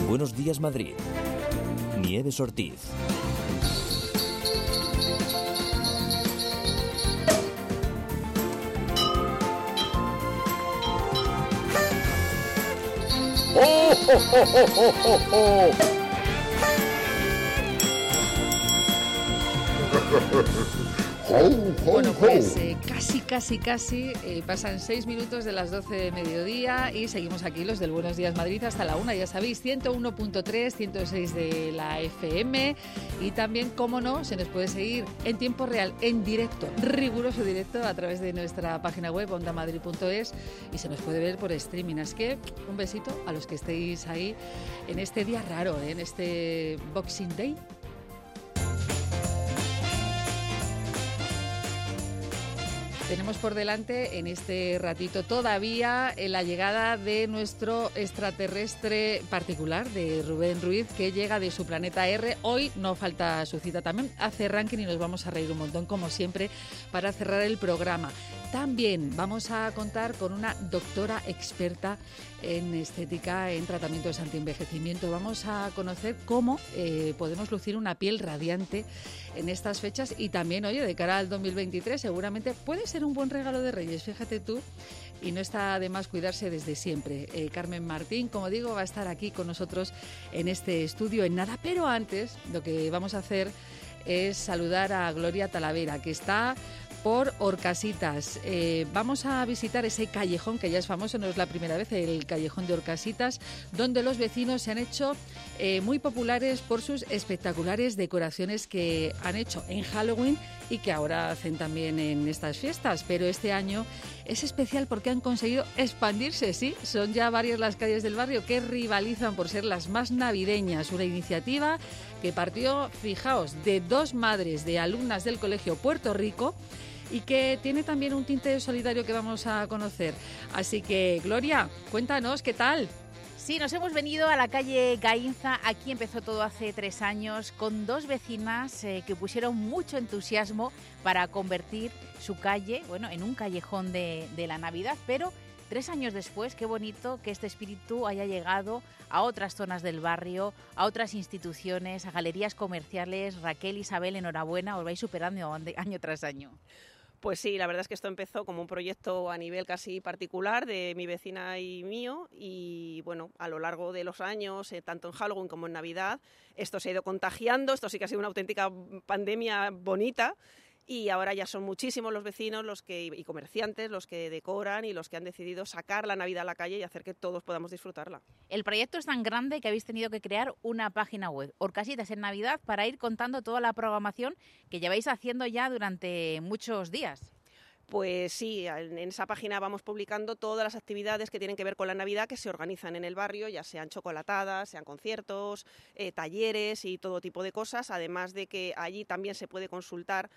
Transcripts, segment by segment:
Buenos Días Madrid. Nieves Ortiz. ¡Oh, oh, oh, oh, oh, oh! Bueno, pues casi pasan 6 minutos de las 12 de mediodía y seguimos aquí los del Buenos Días Madrid hasta la 1, ya sabéis, 101.3, 106 de la FM y también, cómo no, se nos puede seguir en tiempo real, en directo, riguroso directo a través de nuestra página web ondamadrid.es y se nos puede ver por streaming. Así que un besito a los que estéis ahí en este día raro, en este Boxing Day. Tenemos por delante en este ratito todavía la llegada de nuestro extraterrestre particular, de Rubén Ruiz, que llega de su planeta R. Hoy no falta su cita, también hace ranking y nos vamos a reír un montón, como siempre, para cerrar el programa. También vamos a contar con una doctora experta en estética, en tratamientos antienvejecimiento. Vamos a conocer cómo podemos lucir una piel radiante en estas fechas y también, oye, de cara al 2023 seguramente puede ser un buen regalo de Reyes, fíjate tú, y no está de más cuidarse desde siempre. Carmen Martín, como digo, va a estar aquí con nosotros en este estudio en nada, pero antes lo que vamos a hacer es saludar a Gloria Talavera, que está por Orcasitas. Vamos a visitar ese callejón que ya es famoso, no es la primera vez, el callejón de Orcasitas, donde los vecinos se han hecho muy populares por sus espectaculares decoraciones que han hecho en Halloween y que ahora hacen también en estas fiestas. Pero este año es especial porque han conseguido expandirse, sí, son ya varias las calles del barrio que rivalizan por ser las más navideñas. Una iniciativa que partió, fijaos, de 2 madres de alumnas del Colegio Puerto Rico y que tiene también un tinte solidario que vamos a conocer. Así que, Gloria, cuéntanos, ¿qué tal? Sí, nos hemos venido a la calle Gaínza. Aquí empezó todo hace 3 años con 2 vecinas que pusieron mucho entusiasmo para convertir su calle, bueno, en un callejón de la Navidad, pero 3 años después, qué bonito que este espíritu haya llegado a otras zonas del barrio, a otras instituciones, a galerías comerciales. Raquel, Isabel, enhorabuena, os vais superando año tras año. Pues sí, la verdad es que esto empezó como un proyecto a nivel casi particular de mi vecina y mío y bueno, a lo largo de los años, tanto en Halloween como en Navidad, esto se ha ido contagiando, esto sí que ha sido una auténtica pandemia bonita. Y ahora ya son muchísimos los vecinos y comerciantes los que decoran y los que han decidido sacar la Navidad a la calle y hacer que todos podamos disfrutarla. El proyecto es tan grande que habéis tenido que crear una página web, Orcasitas en Navidad, para ir contando toda la programación que lleváis haciendo ya durante muchos días. Pues sí, en esa página vamos publicando todas las actividades que tienen que ver con la Navidad que se organizan en el barrio, ya sean chocolatadas, sean conciertos, talleres y todo tipo de cosas, además de que allí también se puede consultar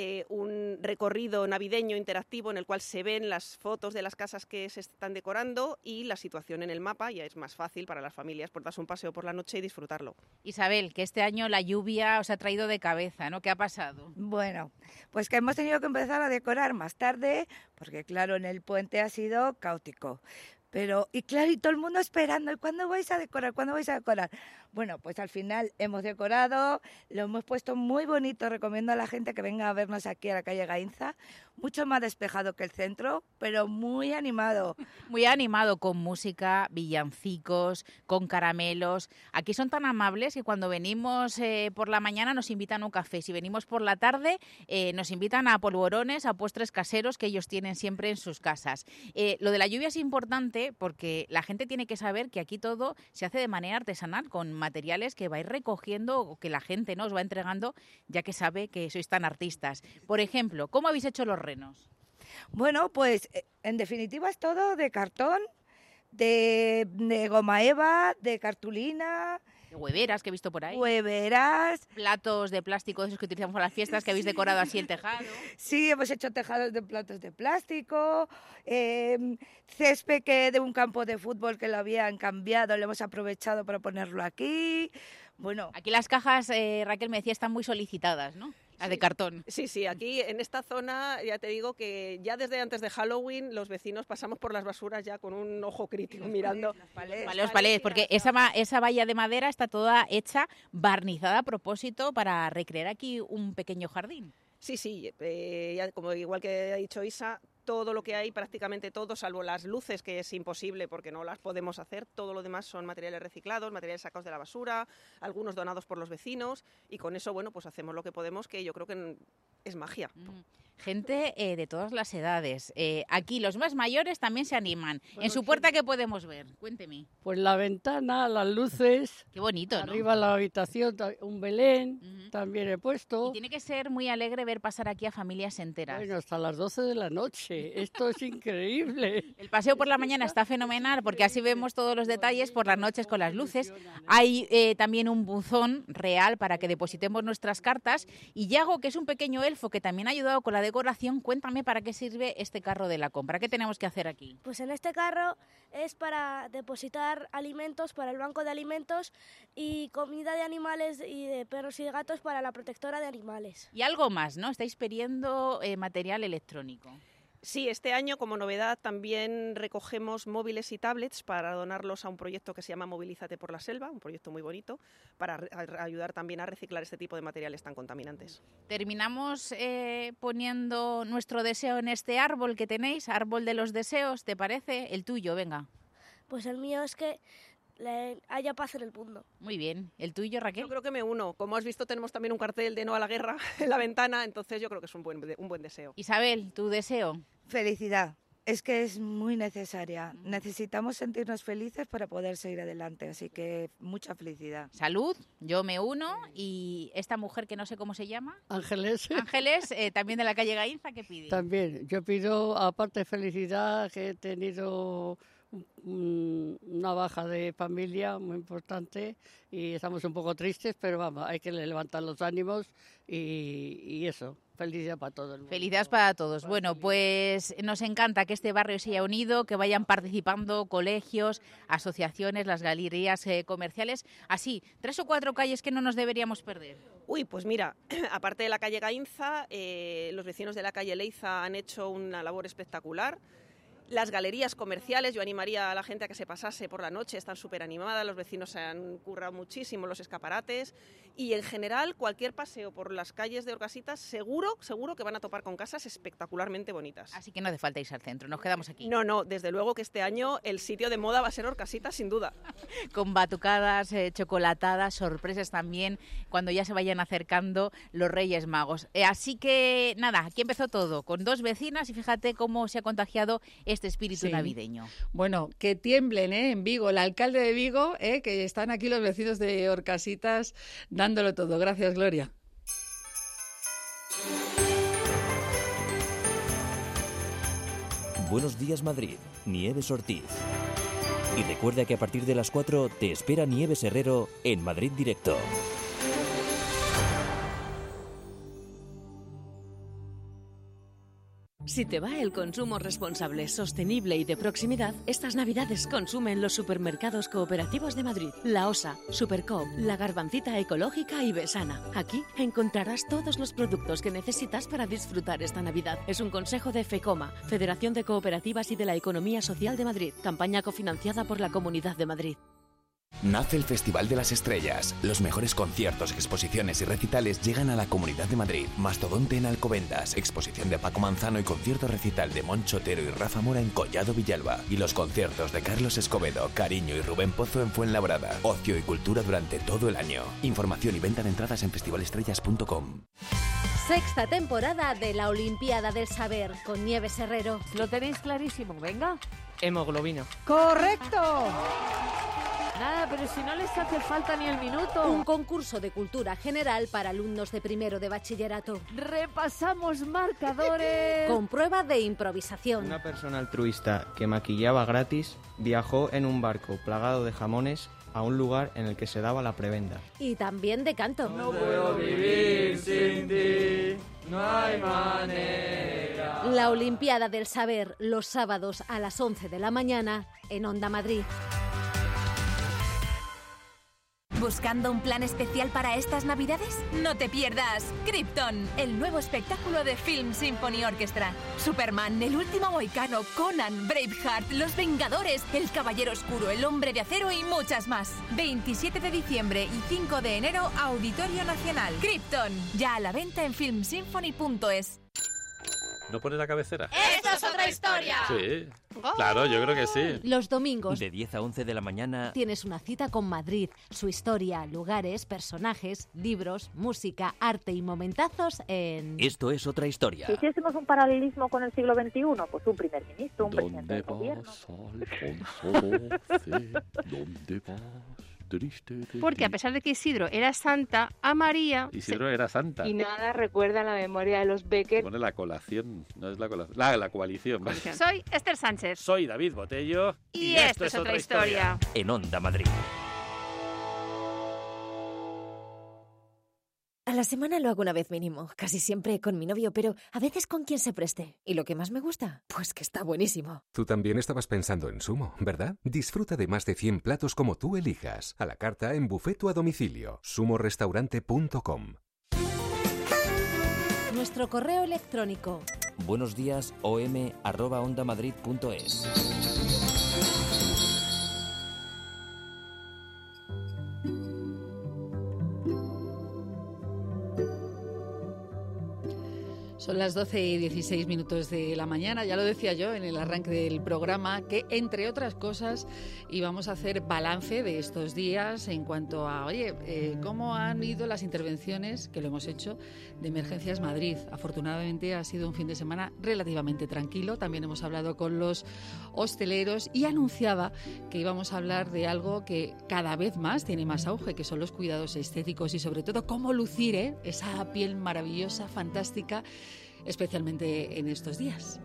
un recorrido navideño interactivo en el cual se ven las fotos de las casas que se están decorando y la situación en el mapa, ya es más fácil para las familias por darse un paseo por la noche y disfrutarlo. Isabel, que este año la lluvia os ha traído de cabeza, ¿no? ¿Qué ha pasado? Bueno, pues que hemos tenido que empezar a decorar más tarde, porque claro, en el puente ha sido caótico. Pero, y claro, y todo el mundo esperando, ¿y cuándo vais a decorar? ¿Cuándo vais a decorar? Bueno, pues al final hemos decorado, lo hemos puesto muy bonito, recomiendo a la gente que venga a vernos aquí a la calle Gaínza, mucho más despejado que el centro, pero muy animado. Muy animado, con música, villancicos, con caramelos. Aquí son tan amables que cuando venimos por la mañana nos invitan a un café, si venimos por la tarde nos invitan a polvorones, a postres caseros que ellos tienen siempre en sus casas. Lo de la lluvia es importante porque la gente tiene que saber que aquí todo se hace de manera artesanal, con materiales que vais recogiendo o que la gente, ¿no?, os va entregando, ya que sabe que sois tan artistas. Por ejemplo, ¿cómo habéis hecho los renos? Bueno, pues en definitiva es todo de cartón, de goma eva, de cartulina. Hueveras que he visto por ahí. Hueveras. Platos de plástico, esos que utilizamos para las fiestas, que habéis decorado así el tejado. Sí, hemos hecho tejados de platos de plástico, césped de un campo de fútbol que lo habían cambiado, lo hemos aprovechado para ponerlo aquí. Bueno, aquí las cajas, Raquel me decía, están muy solicitadas, ¿no? La de cartón. Sí, aquí en esta zona ya te digo que ya desde antes de Halloween los vecinos pasamos por las basuras ya con un ojo crítico mirando. Los palés, porque esa valla de madera está toda hecha, barnizada a propósito para recrear aquí un pequeño jardín. Sí, ya como igual que ha dicho Isa, todo lo que hay, prácticamente todo, salvo las luces, que es imposible porque no las podemos hacer, todo lo demás son materiales reciclados, materiales sacados de la basura, algunos donados por los vecinos, y con eso, bueno, pues hacemos lo que podemos, que yo creo que es magia. Gente de todas las edades. Aquí los más mayores también se animan. Bueno, en su puerta, ¿qué podemos ver? Cuénteme. Pues la ventana, las luces. Qué bonito, ¿no? Arriba la habitación, un Belén, también he puesto. Y tiene que ser muy alegre ver pasar aquí a familias enteras. Bueno, hasta las 12 de la noche. Esto es increíble. El paseo por la mañana está fenomenal porque así vemos todos los detalles, por las noches con las luces. Hay también un buzón real para que depositemos nuestras cartas. Y Yago, que es un pequeño elfo que también ha ayudado con la decoración, cuéntame para qué sirve este carro de la compra. ¿Qué tenemos que hacer aquí? Pues en este carro es para depositar alimentos para el banco de alimentos y comida de animales y de perros y de gatos para la protectora de animales. Y algo más, ¿no? Estáis pidiendo material electrónico. Sí, este año como novedad también recogemos móviles y tablets para donarlos a un proyecto que se llama Movilízate por la Selva, un proyecto muy bonito, para ayudar también a reciclar este tipo de materiales tan contaminantes. Terminamos poniendo nuestro deseo en este árbol que tenéis, árbol de los deseos, ¿te parece? El tuyo, venga. Pues el mío es que haya paz en el mundo. Muy bien. ¿El tuyo, Raquel? Yo creo que me uno. Como has visto, tenemos también un cartel de no a la guerra en la ventana, entonces yo creo que es un buen deseo. Isabel, ¿tu deseo? Felicidad. Es que es muy necesaria. Necesitamos sentirnos felices para poder seguir adelante, así que mucha felicidad. Salud, yo me uno. Y esta mujer que no sé cómo se llama. Ángeles. Ángeles, también de la calle Gainza, ¿qué pide? También. Yo pido, aparte de felicidad, que he tenido una baja de familia muy importante y estamos un poco tristes, pero vamos, hay que levantar los ánimos y eso, felicidad para todo el mundo. Felicidades para todos. Bueno, pues nos encanta que este barrio se haya unido, que vayan participando colegios, asociaciones, las galerías comerciales, así, 3 o 4 calles que no nos deberíamos perder. Uy, pues mira, aparte de la calle Gainza, los vecinos de la calle Leiza han hecho una labor espectacular. Las galerías comerciales, yo animaría a la gente a que se pasase por la noche, están súper animadas, los vecinos se han currado muchísimo los escaparates y en general cualquier paseo por las calles de Orcasitas seguro que van a topar con casas espectacularmente bonitas. Así que no hace falta irse al centro, nos quedamos aquí. No, desde luego que este año el sitio de moda va a ser Orcasitas sin duda. Con batucadas, chocolatadas, sorpresas también cuando ya se vayan acercando los Reyes Magos. Así que nada, aquí empezó todo, con 2 vecinas y fíjate cómo se ha contagiado este espíritu navideño. Bueno, que tiemblen en Vigo, el alcalde de Vigo, que están aquí los vecinos de Orcasitas dándolo todo. Gracias, Gloria. Buenos días, Madrid. Nieves Ortiz. Y recuerda que a partir de las 4 te espera Nieves Herrero en Madrid Directo. Si te va el consumo responsable, sostenible y de proximidad, estas Navidades consume en los supermercados cooperativos de Madrid. La Osa, Supercoop, La Garbancita Ecológica y Besana. Aquí encontrarás todos los productos que necesitas para disfrutar esta Navidad. Es un consejo de FECOMA, Federación de Cooperativas y de la Economía Social de Madrid. Campaña cofinanciada por la Comunidad de Madrid. Nace el Festival de las Estrellas. Los mejores conciertos, exposiciones y recitales llegan a la Comunidad de Madrid. Mastodonte en Alcobendas, exposición de Paco Manzano y concierto recital de Moncho Otero y Rafa Mora en Collado Villalba. Y los conciertos de Carlos Escobedo, Cariño y Rubén Pozo en Fuenlabrada. Ocio y cultura durante todo el año. Información y venta de entradas en festivalestrellas.com. Sexta temporada de la Olimpiada del Saber con Nieves Herrero. Lo tenéis clarísimo, venga. Hemoglobina. ¡Correcto! Nada, pero si no les hace falta ni el minuto. Un concurso de cultura general para alumnos de primero de bachillerato. Repasamos marcadores. Con prueba de improvisación. Una persona altruista que maquillaba gratis viajó en un barco plagado de jamones a un lugar en el que se daba la prebenda. Y también de canto. No puedo vivir sin ti, no hay manera. La Olimpiada del Saber, los sábados a las 11 de la mañana en Onda Madrid. ¿Buscando un plan especial para estas Navidades? No te pierdas Krypton, el nuevo espectáculo de Film Symphony Orchestra. Superman, El último mohicano, Conan, Braveheart, Los Vengadores, El Caballero Oscuro, El Hombre de Acero y muchas más. 27 de diciembre y 5 de enero, Auditorio Nacional. Krypton, ya a la venta en filmsymphony.es. ¿No pone la cabecera? ¡Esto es otra historia! Sí, claro, yo creo que sí. Los domingos De 10 a 11 de la mañana. tienes una cita con Madrid, su historia, lugares, personajes, libros, música, arte y momentazos en... Esto es otra historia. Si hiciésemos un paralelismo con el siglo XXI, pues un primer ministro, un presidente del gobierno. ¿Dónde vas? Triste de Porque a ti. pesar de que Isidro era santa, a María... Isidro era santa. Y nada recuerda la memoria de los Becker. Pone la colación, no es la colación. La coalición. Vale. Soy Esther Sánchez. Soy David Botello. Y esto es otra historia. En Onda Madrid. A la semana lo hago una vez mínimo, casi siempre con mi novio, pero a veces con quien se preste. ¿Y lo que más me gusta? Pues que está buenísimo. Tú también estabas pensando en Sumo, ¿verdad? Disfruta de más de 100 platos como tú elijas. A la carta, en buffet o a domicilio. sumorestaurante.com. Nuestro correo electrónico. Buenos días, om@ondamadrid.es. Son las 12 y 16 minutos de la mañana. Ya lo decía yo en el arranque del programa, que entre otras cosas íbamos a hacer balance de estos días en cuanto a, cómo han ido las intervenciones, que lo hemos hecho, de Emergencias Madrid. Afortunadamente ha sido un fin de semana relativamente tranquilo. También hemos hablado con los hosteleros y anunciaba que íbamos a hablar de algo que cada vez más tiene más auge, que son los cuidados estéticos y sobre todo cómo lucir esa piel maravillosa, fantástica, especialmente en estos días.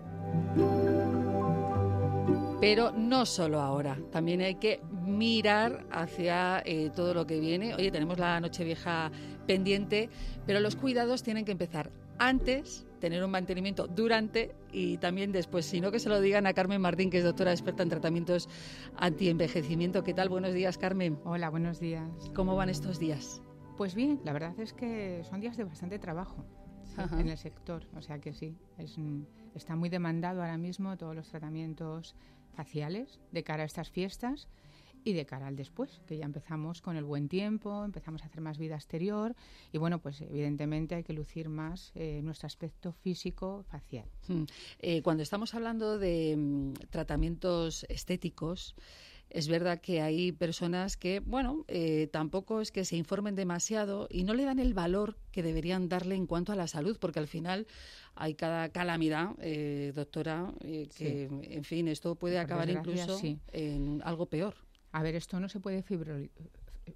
Pero no solo ahora, también hay que mirar hacia todo lo que viene. Oye, tenemos la Nochevieja pendiente, pero los cuidados tienen que empezar antes, tener un mantenimiento durante y también después. Si no, que se lo digan a Carmen Martín, que es doctora experta en tratamientos antienvejecimiento. ¿Qué tal? Buenos días, Carmen. Hola, buenos días. ¿Cómo van estos días? Pues bien, la verdad es que son días de bastante trabajo. Ajá. En el sector, o sea que sí, está muy demandado ahora mismo todos los tratamientos faciales de cara a estas fiestas y de cara al después, que ya empezamos con el buen tiempo, empezamos a hacer más vida exterior y bueno, pues evidentemente hay que lucir más nuestro aspecto físico facial. Cuando estamos hablando de tratamientos estéticos, es verdad que hay personas que, tampoco es que se informen demasiado y no le dan el valor que deberían darle en cuanto a la salud, porque al final hay cada calamidad, doctora, que, Sí. en fin, esto puede Por acabar desgracia, incluso sí. en algo peor. A ver, esto no se puede fibrolizar.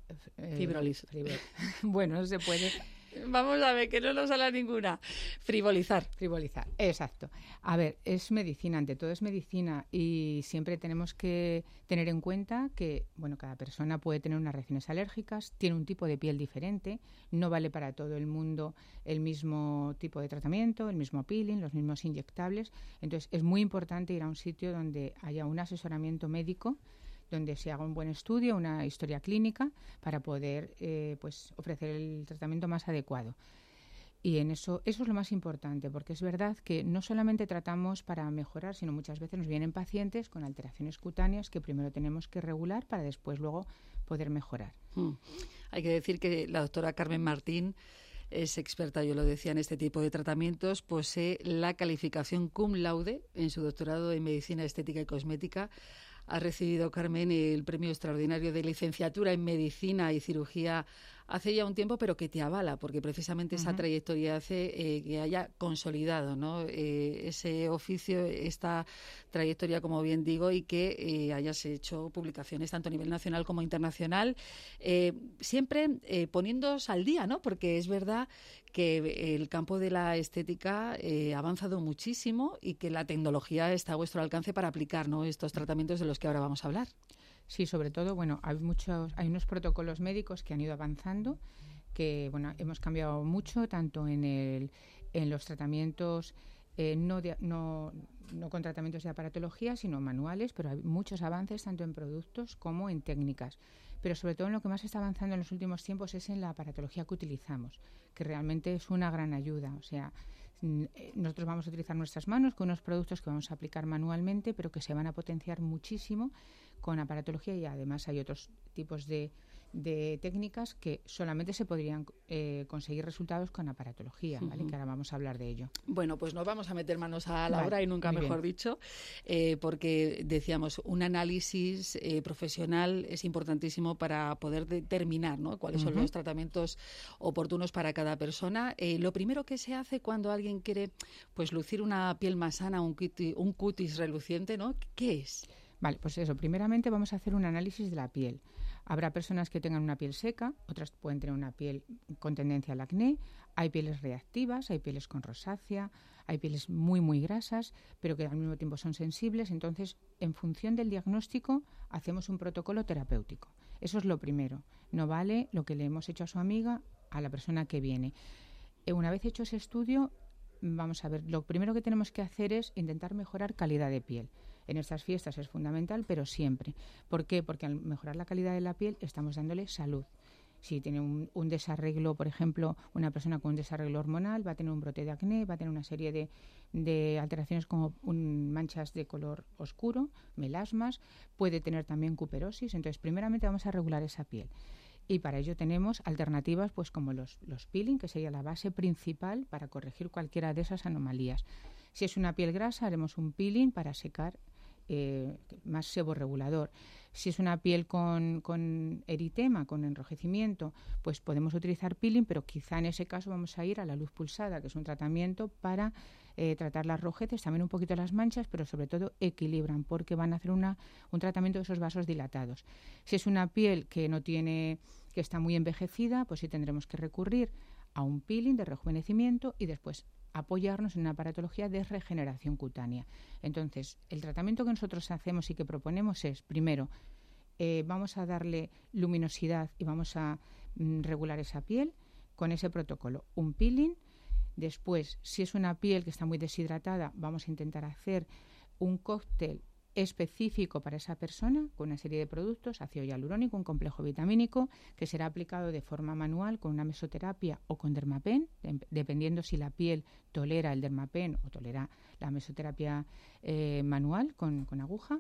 Bueno, no se puede. Vamos a ver, que no nos sale ninguna. Frivolizar, exacto. A ver, es medicina, ante todo es medicina y siempre tenemos que tener en cuenta que, cada persona puede tener unas reacciones alérgicas, tiene un tipo de piel diferente, no vale para todo el mundo el mismo tipo de tratamiento, el mismo peeling, los mismos inyectables. Entonces, es muy importante ir a un sitio donde haya un asesoramiento médico, donde se haga un buen estudio, una historia clínica, para poder ofrecer el tratamiento más adecuado. Y en eso es lo más importante, porque es verdad que no solamente tratamos para mejorar, sino muchas veces nos vienen pacientes con alteraciones cutáneas que primero tenemos que regular para después luego poder mejorar. Hay que decir que la doctora Carmen Martín es experta, yo lo decía, en este tipo de tratamientos, posee la calificación cum laude en su doctorado en Medicina Estética y Cosmética. Ha recibido, Carmen, el premio extraordinario de licenciatura en Medicina y Cirugía hace ya un tiempo, pero que te avala, porque precisamente esa trayectoria hace que haya consolidado, ¿no?, ese oficio, esta trayectoria, como bien digo, y que hayas hecho publicaciones tanto a nivel nacional como internacional, siempre poniéndoos al día, ¿no?, porque es verdad que el campo de la estética ha avanzado muchísimo y que la tecnología está a vuestro alcance para aplicar, ¿no?, estos tratamientos de los que ahora vamos a hablar. Sí, sobre todo, hay unos protocolos médicos que han ido avanzando, que hemos cambiado mucho, tanto en los tratamientos no no con tratamientos de aparatología, sino manuales, pero hay muchos avances tanto en productos como en técnicas. Pero sobre todo en lo que más está avanzando en los últimos tiempos es en la aparatología que utilizamos, que realmente es una gran ayuda. O sea, nosotros vamos a utilizar nuestras manos con unos productos que vamos a aplicar manualmente, pero que se van a potenciar muchísimo con aparatología, y además hay otros tipos de técnicas que solamente se podrían conseguir resultados con aparatología, ¿vale? Que ahora vamos a hablar de ello. Bueno, pues nos vamos a meter manos a la Vale, obra, y nunca muy mejor bien. dicho, porque decíamos, un análisis profesional es importantísimo para poder determinar, ¿no?, cuáles son los tratamientos oportunos para cada persona. Lo primero que se hace cuando alguien quiere, pues, lucir una piel más sana, un cutis reluciente, ¿no?, ¿qué es? Vale, pues eso, primeramente vamos a hacer un análisis de la piel. Habrá personas que tengan una piel seca, otras pueden tener una piel con tendencia al acné, hay pieles reactivas, hay pieles con rosácea, hay pieles muy, muy grasas, pero que al mismo tiempo son sensibles. Entonces, en función del diagnóstico, hacemos un protocolo terapéutico. Eso es lo primero. No vale lo que le hemos hecho a su amiga, a la persona que viene. Una vez hecho ese estudio, vamos a ver, lo primero que tenemos que hacer es intentar mejorar calidad de piel. En estas fiestas es fundamental, pero siempre. ¿Por qué? Porque al mejorar la calidad de la piel estamos dándole salud. Si tiene un desarreglo, por ejemplo, una persona con un desarreglo hormonal va a tener un brote de acné, va a tener una serie de alteraciones como manchas de color oscuro, melasmas, puede tener también cuperosis. Entonces, primeramente vamos a regular esa piel. Y para ello tenemos alternativas, pues como los peeling, que sería la base principal para corregir cualquiera de esas anomalías. Si es una piel grasa, haremos un peeling para secar, más seborregulador. Si es una piel con eritema, con enrojecimiento, pues podemos utilizar peeling, pero quizá en ese caso vamos a ir a la luz pulsada, que es un tratamiento para tratar las rojeces, también un poquito las manchas, pero sobre todo equilibran, porque van a hacer un tratamiento de esos vasos dilatados. Si es una piel que está muy envejecida, pues sí tendremos que recurrir a un peeling de rejuvenecimiento y después apoyarnos en una aparatología de regeneración cutánea. Entonces, el tratamiento que nosotros hacemos y que proponemos es, primero, vamos a darle luminosidad y vamos a regular esa piel con ese protocolo. Un peeling. Después, si es una piel que está muy deshidratada, vamos a intentar hacer un cóctel específico para esa persona con una serie de productos, ácido hialurónico, un complejo vitamínico, que será aplicado de forma manual con una mesoterapia o con dermapen, dependiendo si la piel tolera el dermapen o tolera la mesoterapia manual con aguja.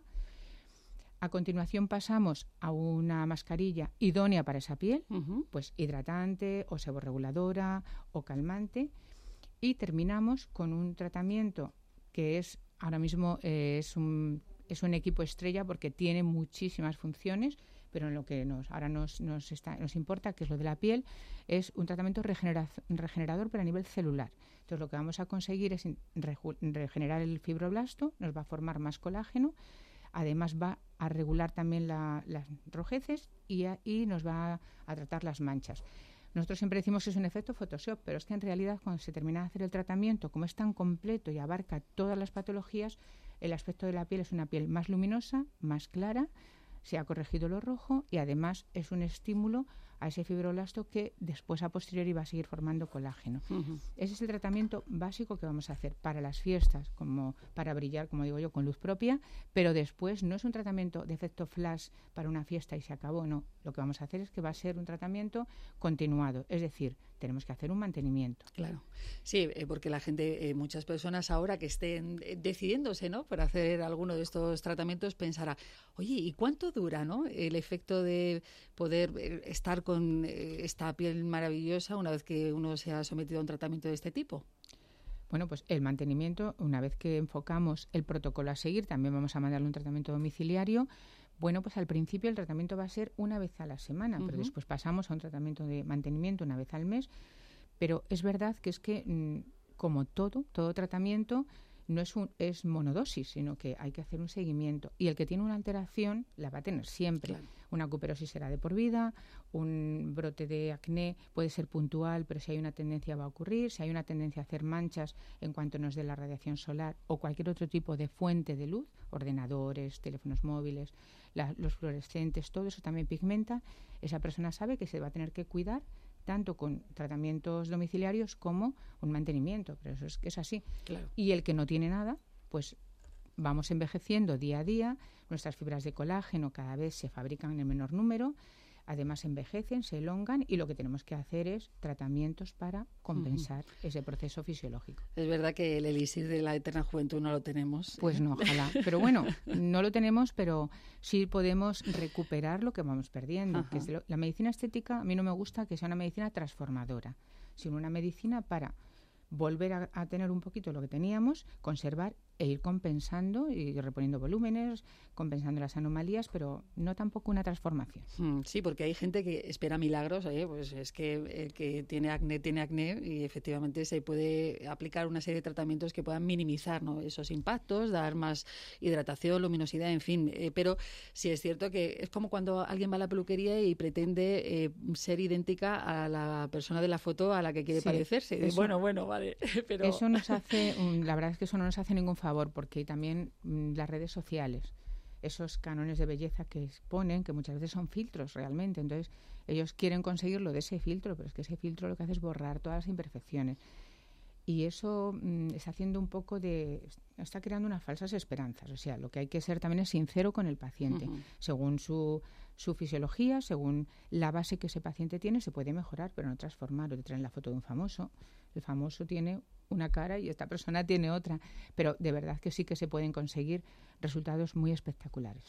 A continuación pasamos a una mascarilla idónea para esa piel, pues hidratante o seborreguladora o calmante, y terminamos con un tratamiento que es ahora mismo es un equipo estrella porque tiene muchísimas funciones, pero en lo que ahora nos importa, que es lo de la piel, es un tratamiento regenerador pero a nivel celular. Entonces lo que vamos a conseguir es regenerar el fibroblasto, nos va a formar más colágeno, además va a regular también las rojeces y nos va a tratar las manchas. Nosotros siempre decimos que es un efecto Photoshop, pero es que en realidad cuando se termina de hacer el tratamiento, como es tan completo y abarca todas las patologías, el aspecto de la piel es una piel más luminosa, más clara, se ha corregido lo rojo y además es un estímulo a ese fibroblasto que después a posteriori va a seguir formando colágeno. Ese es el tratamiento básico que vamos a hacer para las fiestas, como para brillar, como digo yo, con luz propia, pero después no es un tratamiento de efecto flash para una fiesta y se acabó, no. Lo que vamos a hacer es que va a ser un tratamiento continuado, es decir, tenemos que hacer un mantenimiento. Claro, sí, porque la gente, muchas personas ahora que estén decidiéndose, ¿no?, por hacer alguno de estos tratamientos pensará, oye, ¿y cuánto dura, no?, el efecto de poder estar con esta piel maravillosa una vez que uno se ha sometido a un tratamiento de este tipo? Bueno, pues el mantenimiento, una vez que enfocamos el protocolo a seguir, también vamos a mandarle un tratamiento domiciliario. Bueno, pues al principio el tratamiento va a ser una vez a la semana, pero después pasamos a un tratamiento de mantenimiento una vez al mes. Pero es verdad que es que, como todo tratamiento, no es monodosis, sino que hay que hacer un seguimiento. Y el que tiene una alteración la va a tener siempre. Claro. Una cuperosis será de por vida, un brote de acné puede ser puntual, pero si hay una tendencia va a ocurrir. Si hay una tendencia a hacer manchas en cuanto nos dé la radiación solar o cualquier otro tipo de fuente de luz, ordenadores, teléfonos móviles, los fluorescentes, todo eso también pigmenta. Esa persona sabe que se va a tener que cuidar tanto con tratamientos domiciliarios como un mantenimiento, pero eso es así. Claro. Y el que no tiene nada, pues vamos envejeciendo día a día, nuestras fibras de colágeno cada vez se fabrican en menor número, además envejecen, se elongan y lo que tenemos que hacer es tratamientos para compensar ese proceso fisiológico. Es verdad que el elixir de la eterna juventud no lo tenemos. Pues no, ojalá. Pero bueno, no lo tenemos, pero sí podemos recuperar lo que vamos perdiendo. Que es la medicina estética, a mí no me gusta que sea una medicina transformadora, sino una medicina para volver a tener un poquito lo que teníamos, conservar e ir compensando y reponiendo volúmenes, compensando las anomalías, pero no tampoco una transformación. Sí, porque hay gente que espera milagros, pues es que el que tiene acné y efectivamente se puede aplicar una serie de tratamientos que puedan minimizar, ¿no?, esos impactos, dar más hidratación, luminosidad, en fin. Pero sí es cierto que es como cuando alguien va a la peluquería y pretende ser idéntica a la persona de la foto a la que quiere parecerse. Eso, bueno, vale. Pero eso nos hace, la verdad es que eso no nos hace ningún favor, porque también las redes sociales, esos cánones de belleza que exponen, que muchas veces son filtros realmente, entonces ellos quieren conseguirlo de ese filtro, pero es que ese filtro lo que hace es borrar todas las imperfecciones. Y eso está haciendo un poco está creando unas falsas esperanzas. O sea, lo que hay que ser también es sincero con el paciente. Según su fisiología, según la base que ese paciente tiene, se puede mejorar, pero no transformar. O te traen la foto de un famoso. El famoso tiene una cara y esta persona tiene otra. Pero de verdad que sí que se pueden conseguir resultados muy espectaculares.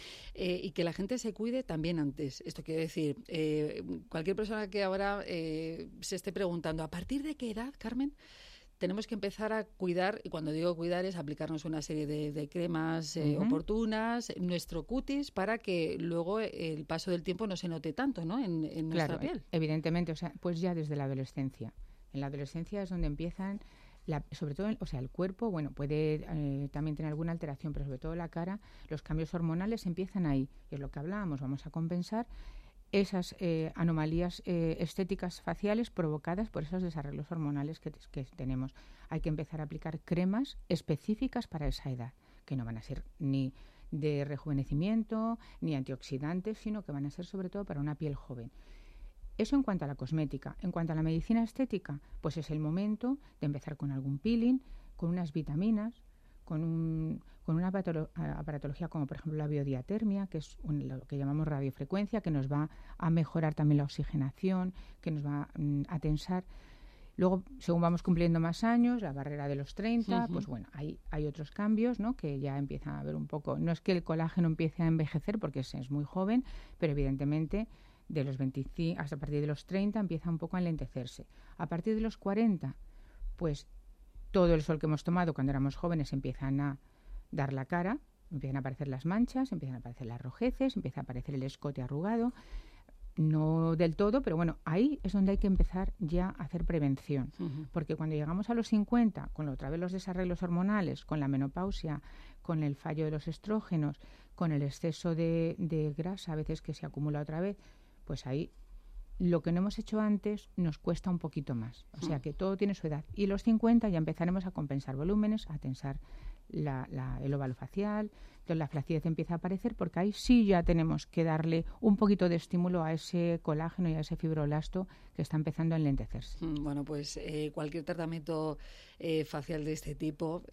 Y que la gente se cuide también antes. Esto quiere decir, cualquier persona que ahora se esté preguntando, ¿a partir de qué edad, Carmen, tenemos que empezar a cuidar? Y cuando digo cuidar es aplicarnos una serie de cremas oportunas, nuestro cutis, para que luego el paso del tiempo no se note tanto, ¿no?, en nuestra piel. Evidentemente, o sea, pues ya desde la adolescencia. En la adolescencia es donde empiezan, sobre todo, o sea, el cuerpo, bueno, puede también tener alguna alteración, pero sobre todo la cara, los cambios hormonales empiezan ahí. Y es lo que hablábamos, vamos a compensar esas anomalías estéticas faciales provocadas por esos desarreglos hormonales que tenemos. Hay que empezar a aplicar cremas específicas para esa edad, que no van a ser ni de rejuvenecimiento ni antioxidantes, sino que van a ser sobre todo para una piel joven. Eso en cuanto a la cosmética. En cuanto a la medicina estética, pues es el momento de empezar con algún peeling, con unas vitaminas, con una aparatología como por ejemplo la biodiatermia, que es lo que llamamos radiofrecuencia, que nos va a mejorar también la oxigenación, que nos va a tensar. Luego, según vamos cumpliendo más años, la barrera de los 30, pues bueno, hay otros cambios, ¿no?, que ya empiezan a ver un poco. No es que el colágeno empiece a envejecer porque es muy joven, pero evidentemente de los 25 hasta a partir de los 30 empieza un poco a enlentecerse. A partir de los 40, pues todo el sol que hemos tomado cuando éramos jóvenes empiezan a dar la cara, empiezan a aparecer las manchas, empiezan a aparecer las rojeces, empieza a aparecer el escote arrugado. No del todo, pero bueno, ahí es donde hay que empezar ya a hacer prevención. Porque cuando llegamos a los 50, con otra vez los desarreglos hormonales, con la menopausia, con el fallo de los estrógenos, con el exceso de grasa a veces que se acumula otra vez, pues ahí lo que no hemos hecho antes nos cuesta un poquito más. O sea que todo tiene su edad. Y los 50 ya empezaremos a compensar volúmenes, a tensar el óvalo facial, entonces la flacidez empieza a aparecer, porque ahí sí ya tenemos que darle un poquito de estímulo a ese colágeno y a ese fibroblasto que está empezando a enlentecerse. Bueno, pues cualquier tratamiento facial de este tipo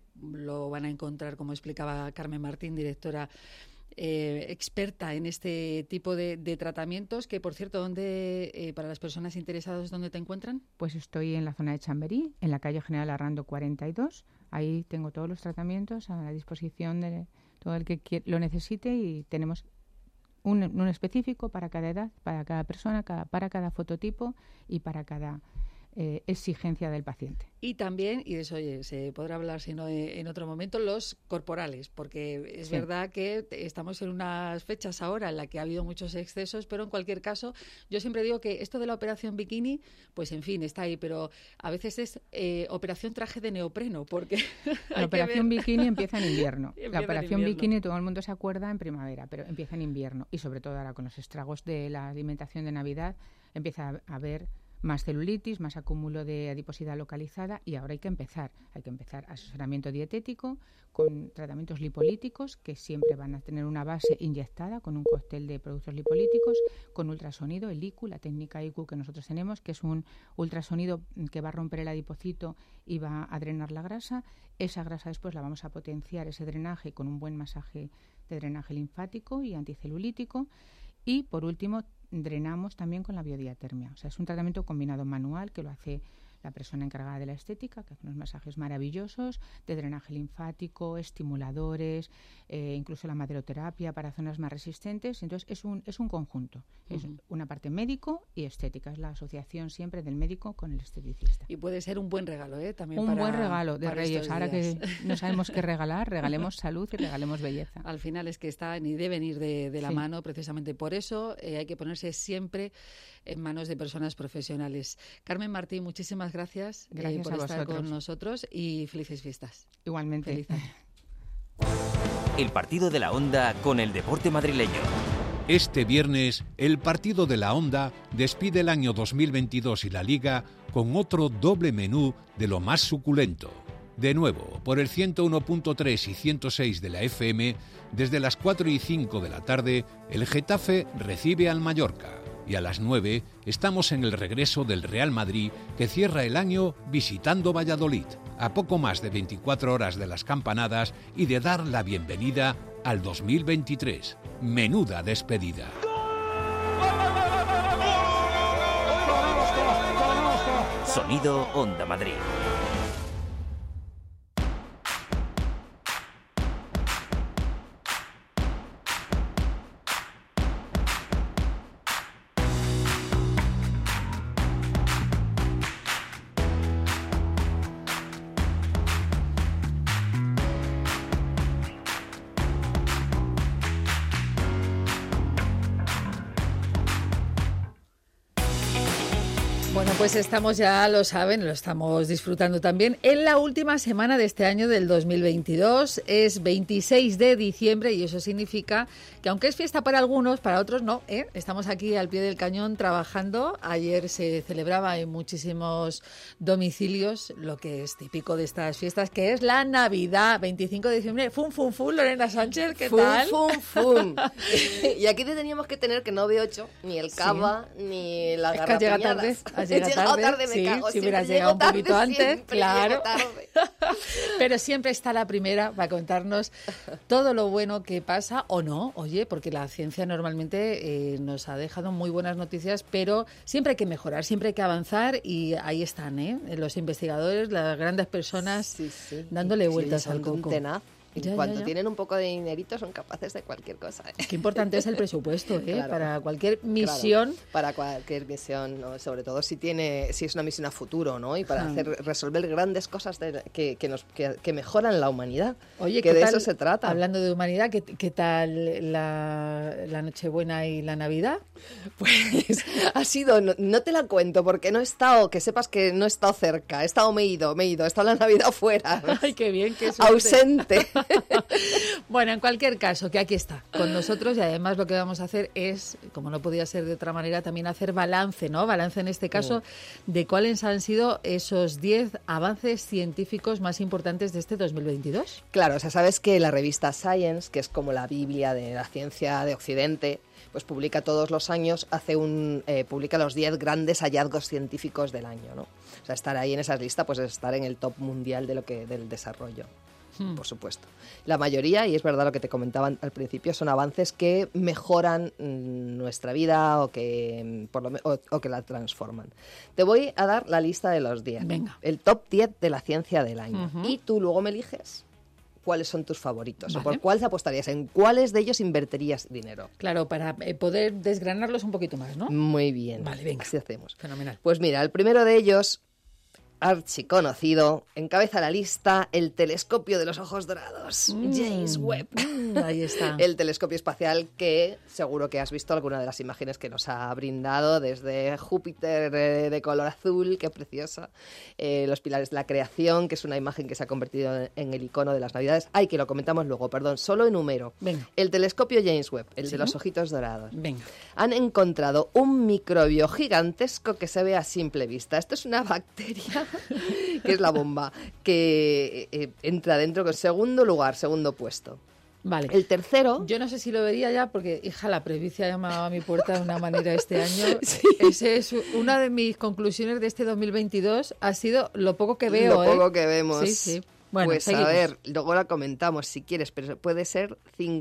lo van a encontrar, como explicaba Carmen Martín, directora experta en este tipo de tratamientos, que por cierto, ¿dónde, para las personas interesadas, dónde te encuentran? Pues estoy en la zona de Chamberí, en la calle General Arrando 42. Ahí tengo todos los tratamientos a la disposición de todo el que lo necesite, y tenemos un específico para cada edad, para cada persona, para cada fototipo y para cada exigencia del paciente. Y también, y de eso se podrá hablar si no en otro momento, los corporales, porque es verdad que estamos en unas fechas ahora en las que ha habido muchos excesos, pero en cualquier caso yo siempre digo que esto de la operación bikini, pues en fin, está ahí, pero a veces es operación traje de neopreno, porque la operación bikini empieza en invierno. La operación bikini todo el mundo se acuerda en primavera, pero empieza en invierno, y sobre todo ahora con los estragos de la alimentación de Navidad empieza a haber más celulitis, más acúmulo de adiposidad localizada, y ahora hay que empezar asesoramiento dietético con tratamientos lipolíticos que siempre van a tener una base inyectada con un cóctel de productos lipolíticos, con ultrasonido, el IQ, la técnica IQ que nosotros tenemos, que es un ultrasonido que va a romper el adipocito y va a drenar la grasa. Esa grasa después la vamos a potenciar, ese drenaje, con un buen masaje de drenaje linfático y anticelulítico. Y por último, drenamos también con la biodiatermia. O sea, es un tratamiento combinado manual que lo hace la persona encargada de la estética, que hace unos masajes maravillosos de drenaje linfático, estimuladores, incluso la maderoterapia para zonas más resistentes. Entonces es un conjunto, es una parte médico y estética, es la asociación siempre del médico con el esteticista. Y puede ser un buen regalo, también un buen regalo de Reyes. Ahora que no sabemos qué regalar, regalemos salud y regalemos belleza. Al final es que están y deben ir de la mano, precisamente por eso hay que ponerse siempre en manos de personas profesionales. Carmen Martín, muchísimas gracias por estar con nosotros y felices fiestas. Igualmente. Feliz año. El partido de la Onda con el deporte madrileño. Este viernes, el partido de la Onda despide el año 2022 y la Liga con otro doble menú de lo más suculento. De nuevo, por el 101.3 y 106 de la FM, desde las 4 y 5 de la tarde, el Getafe recibe al Mallorca. Y a las 9 estamos en el regreso del Real Madrid, que cierra el año visitando Valladolid, a poco más de 24 horas de las campanadas y de dar la bienvenida al 2023. Menuda despedida. Sonido Onda Madrid. Bueno, pues estamos, ya lo saben, lo estamos disfrutando también en la última semana de este año del 2022. Es 26 de diciembre y eso significa que aunque es fiesta para algunos, para otros no, estamos aquí al pie del cañón trabajando. Ayer se celebraba en muchísimos domicilios lo que es típico de estas fiestas, que es la Navidad. 25 de diciembre, fun, Lorena Sánchez, ¿qué tal? Fun. Y aquí te teníamos que tener que no veo 8, ni el cava, ni la garrapiñadas. Has llegado tarde, me cago. Si hubieras llegado un poquito antes, claro. Pero siempre está la primera para contarnos todo lo bueno que pasa o no. Oye, porque la ciencia normalmente nos ha dejado muy buenas noticias, pero siempre hay que mejorar, siempre hay que avanzar y ahí están, los investigadores, las grandes personas dándole vueltas al coco. Y cuando tienen un poco de dinerito son capaces de cualquier cosa. Qué importante es el presupuesto, Claro. Para cualquier misión. Claro, para cualquier misión, ¿no? Sobre todo si es una misión a futuro, ¿no? Y para resolver grandes cosas que mejoran la humanidad. Oye, que de eso se trata. Hablando de humanidad, ¿qué tal la Nochebuena y la Navidad? Pues ha sido, no te la cuento porque no he estado, que sepas que no he estado cerca, me he ido, he estado la Navidad fuera. Ay, qué bien, qué suerte. Ausente. Bueno, en cualquier caso, que aquí está con nosotros y además lo que vamos a hacer es, como no podía ser de otra manera, también hacer balance, ¿no? Balance en este caso de cuáles han sido esos 10 avances científicos más importantes de este 2022. Claro, o sea, sabes que la revista Science, que es como la Biblia de la ciencia de Occidente, pues publica todos los años, publica los 10 grandes hallazgos científicos del año, ¿no? O sea, estar ahí en esa lista, pues es estar en el top mundial del desarrollo. Por supuesto. La mayoría, y es verdad lo que te comentaban al principio, son avances que mejoran nuestra vida o que la transforman. Te voy a dar la lista de los 10. Venga. El top 10 de la ciencia del año. Y tú luego me eliges cuáles son tus favoritos, o por cuál te apostarías, en cuáles de ellos invertirías dinero. Claro, para poder desgranarlos un poquito más, ¿no? Muy bien. Vale, venga. Así hacemos. Fenomenal. Pues mira, el primero de ellos archiconocido, encabeza la lista el telescopio de los ojos dorados, James Webb. Ahí está. El telescopio espacial que seguro que has visto alguna de las imágenes que nos ha brindado, desde Júpiter de color azul, qué preciosa, los pilares de la creación, que es una imagen que se ha convertido en el icono de las Navidades. Ay, que lo comentamos luego, perdón, solo enumero. Venga. El telescopio James Webb, el ¿Sí? de los ojitos dorados. Venga. Han encontrado un microbio gigantesco que se ve a simple vista. Esto es una bacteria, que es la bomba, que entra dentro con segundo puesto. Vale. El tercero... Yo no sé si lo vería ya porque, hija, la presbicia ha llamado a mi puerta de una manera este año. Sí. Ese es una de mis conclusiones de este 2022. Ha sido lo poco que veo. Lo poco que vemos. Sí, sí. Bueno, pues seguimos. a ver, luego la comentamos si quieres, pero puede ser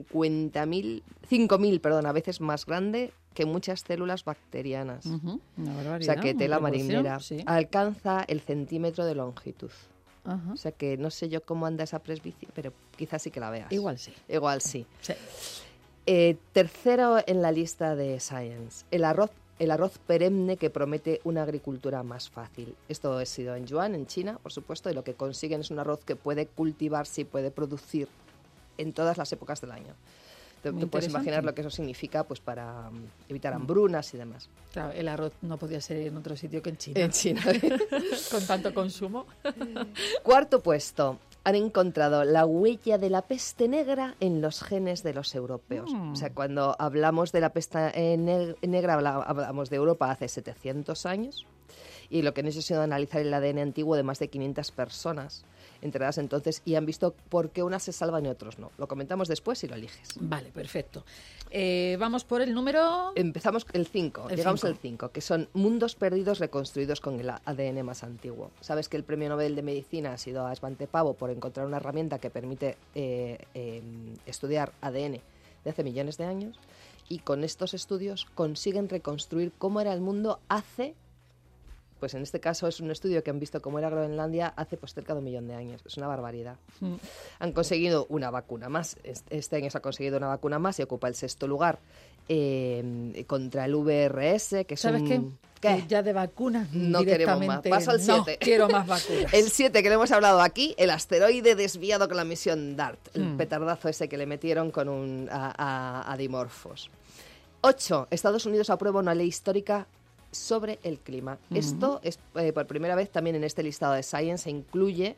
5.000, a veces más grande que muchas células bacterianas. Una barbaridad. O sea, que tela una proporción, marinera. sí. Alcanza el centímetro de longitud. Ajá. O sea, que no sé yo cómo anda esa presbicia, pero quizás sí que la veas. Igual sí. Igual sí. Sí. Tercero en la lista de Science, el arroz perenne que promete una agricultura más fácil. Esto ha sido en Yuan, en China, por supuesto, y lo que consiguen es un arroz que puede cultivarse y puede producir en todas las épocas del año. Tú puedes imaginar lo que eso significa pues para evitar hambrunas y demás. Claro, el arroz no podía ser en otro sitio que en China. En China. Con tanto consumo. Cuarto puesto. Han encontrado la huella de la peste negra en los genes de los europeos. O sea, cuando hablamos de la peste negra, hablamos de Europa hace 700 años. Y lo que han hecho ha sido analizar el ADN antiguo de más de 500 personas enterradas entonces y han visto por qué unas se salvan y otros no. Lo comentamos después y lo eliges. Vale, perfecto. Vamos por el número... Empezamos el 5, llegamos al 5, que son mundos perdidos reconstruidos con el ADN más antiguo. Sabes que el premio Nobel de Medicina ha sido a Svante Pavo por encontrar una herramienta que permite estudiar ADN de hace millones de años y con estos estudios consiguen reconstruir cómo era el mundo hace... Pues en este caso es un estudio que han visto cómo era Groenlandia hace pues cerca de 1 millón de años. Es una barbaridad. Han conseguido una vacuna más. Este año se ha conseguido una vacuna más y ocupa el 6º lugar contra el VRS, que es ¿Sabes qué? Ya de vacunas no queremos más. Paso al 7. No quiero más vacunas. El 7, que le hemos hablado aquí, el asteroide desviado con la misión DART. El petardazo ese que le metieron con a Dimorphos. 8. Estados Unidos aprueba una ley histórica sobre el clima. Esto es por primera vez también en este listado de Science se incluye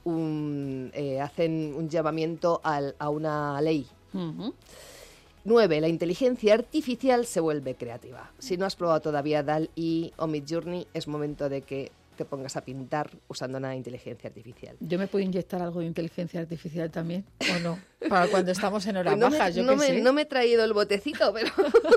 hacen un llamamiento a una ley. 9. La inteligencia artificial se vuelve creativa. Si no has probado todavía DALL-E o Midjourney, es momento de que te pongas a pintar usando una inteligencia artificial. ¿Yo me puedo inyectar algo de inteligencia artificial también o no? Para cuando estamos en horas bajas, yo qué sé. No me he traído el botecito, pero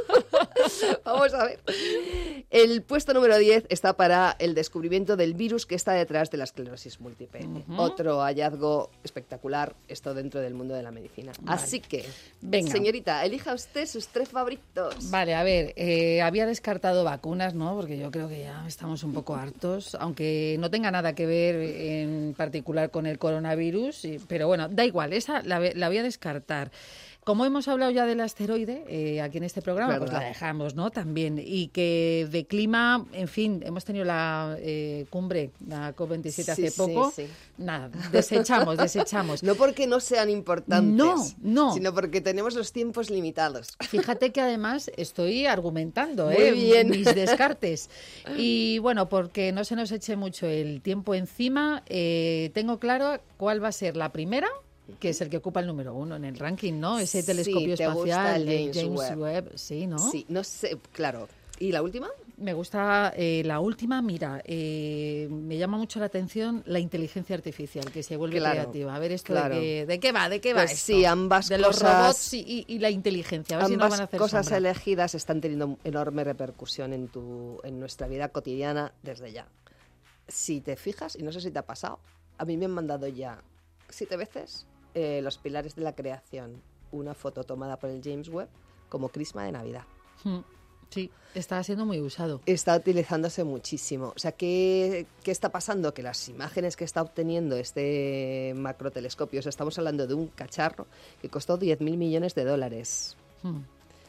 vamos a ver. El puesto número 10 está para el descubrimiento del virus que está detrás de la esclerosis múltiple. Otro hallazgo espectacular, esto dentro del mundo de la medicina. Vale. Así que, venga, señorita, elija usted sus 3 favoritos. Vale, a ver, había descartado vacunas, ¿no? Porque yo creo que ya estamos un poco hartos, aunque no tenga nada que ver en particular con el coronavirus, pero bueno, da igual, esa la voy a descartar. Como hemos hablado ya del asteroide aquí en este programa, ¿verdad? Pues la dejamos, ¿no? También. Y que de clima, en fin, hemos tenido la cumbre, la COP27 hace poco. Sí. Nada, desechamos. No porque no sean importantes, no, sino porque tenemos los tiempos limitados. Fíjate que además estoy argumentando muy bien mis descartes. Y bueno, porque no se nos eche mucho el tiempo encima, tengo claro cuál va a ser la primera, que es el que ocupa el número 1 en el ranking, ¿no? Ese telescopio espacial, el James Webb. Sí, ¿no? Sí, no sé, claro. ¿Y la última? Me gusta la última, mira, me llama mucho la atención la inteligencia artificial, que se vuelve creativa. A ver esto de qué va pues esto. Sí, ambas de cosas, los robots y la inteligencia. A ver si nos van a hacer cosas sombra. elegidas están teniendo enorme repercusión en nuestra vida cotidiana desde ya. Si te fijas, y no sé si te ha pasado, a mí me han mandado ya 7 veces los pilares de la creación, una foto tomada por el James Webb como crisma de Navidad. Sí, está siendo muy usado. Está utilizándose muchísimo. O sea, ¿qué está pasando? Que las imágenes que está obteniendo este macrotelescopio, o sea, estamos hablando de un cacharro que costó $10.000 millones.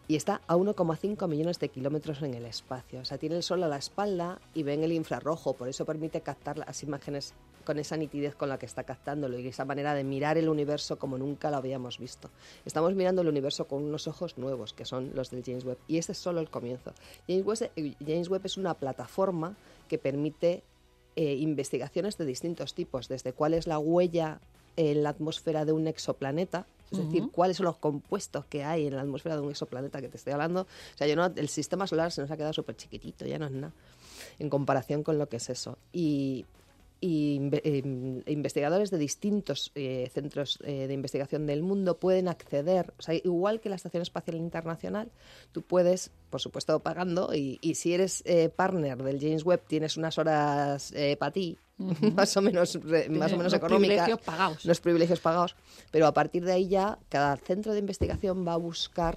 y está a 1,5 millones de kilómetros en el espacio. O sea, tiene el Sol a la espalda y ven el infrarrojo, por eso permite captar las imágenes con esa nitidez con la que está captándolo y esa manera de mirar el universo como nunca lo habíamos visto. Estamos mirando el universo con unos ojos nuevos, que son los del James Webb, y este es solo el comienzo. James Webb es una plataforma que permite investigaciones de distintos tipos, desde cuál es la huella en la atmósfera de un exoplaneta, es decir, cuáles son los compuestos que hay en la atmósfera de un exoplaneta que te estoy hablando. O sea, el sistema solar se nos ha quedado súper chiquitito, ya no es nada, en comparación con lo que es eso. Y investigadores de distintos centros de investigación del mundo pueden acceder, o sea, igual que la Estación Espacial Internacional, tú puedes, por supuesto, pagando, y si eres partner del James Webb, tienes unas horas para ti, más o menos económicas, los privilegios pagados, pero a partir de ahí ya cada centro de investigación va a buscar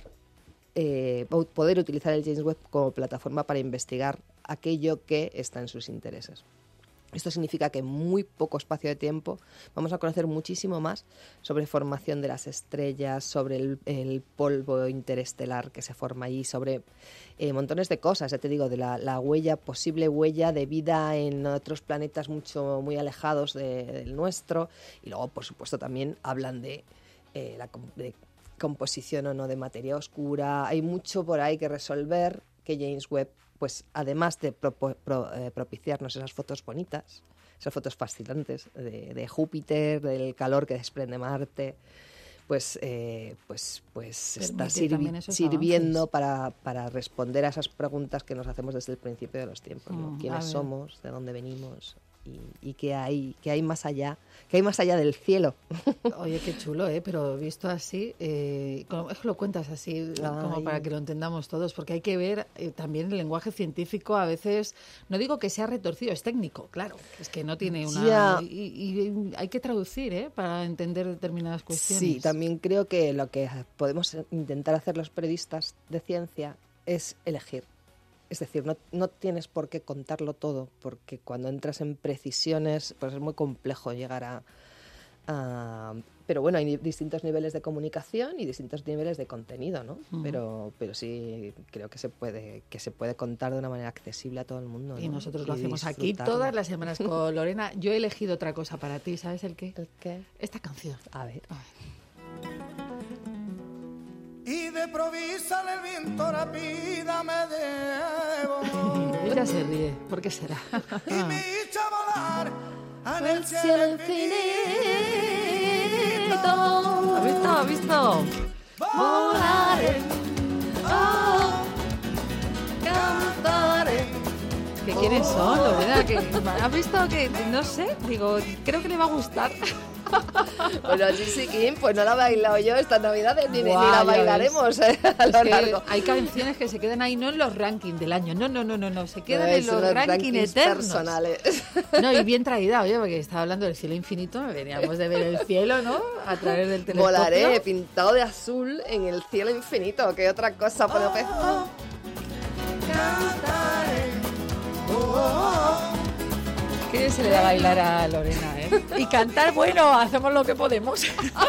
poder utilizar el James Webb como plataforma para investigar aquello que está en sus intereses. Esto significa que en muy poco espacio de tiempo vamos a conocer muchísimo más sobre formación de las estrellas, sobre el polvo interestelar que se forma allí, sobre montones de cosas, ya te digo, de la posible huella de vida en otros planetas muy alejados del nuestro. Y luego, por supuesto, también hablan de de composición o no de materia oscura. Hay mucho por ahí que resolver, que James Webb, pues además de propiciarnos esas fotos bonitas, esas fotos fascinantes de Júpiter, del calor que desprende Marte, pues está sirviendo para responder a esas preguntas que nos hacemos desde el principio de los tiempos, ¿no? ¿Quiénes somos? ¿De dónde venimos? Y qué hay más allá, del cielo. Oye, qué chulo, pero visto así, lo cuentas así como para que lo entendamos todos, porque hay que ver también el lenguaje científico. A veces, no digo que sea retorcido, es técnico, claro, es que no tiene una... Y hay que traducir para entender determinadas cuestiones. Sí, también creo que lo que podemos intentar hacer los periodistas de ciencia es elegir. Es decir, no tienes por qué contarlo todo, porque cuando entras en precisiones, pues es muy complejo llegar a... Pero bueno, hay distintos niveles de comunicación y distintos niveles de contenido, ¿no? Pero sí creo que se puede contar de una manera accesible a todo el mundo, ¿no? Y nosotros lo hacemos aquí todas las semanas con Lorena. Yo he elegido otra cosa para ti, ¿sabes el qué? ¿El qué? Esta canción. A ver. Y de provisa el viento rápida me debo. Ella se ríe, ¿por qué será? Y me echa a volar en el cielo infinito. ¿Has visto? Volaré, cantaré. ¿Que quiénes son, Lorena? ¿Has visto que, no sé, digo, creo que le va a gustar? Bueno, Gypsy King, pues no la he bailado yo estas navidades, ni la bailaremos a lo largo. Hay canciones que se quedan ahí, no en los rankings del año, no, se quedan en los rankings eternos. Personales. No, y bien traída, oye, porque estaba hablando del cielo infinito, veníamos de ver el cielo, ¿no? A través del telescopio. Volaré pintado de azul en el cielo infinito, ¿qué otra cosa podemos ver? Cantaré, ¿Qué se le da a bailar a Lorena, Y cantar, bueno, hacemos lo que podemos.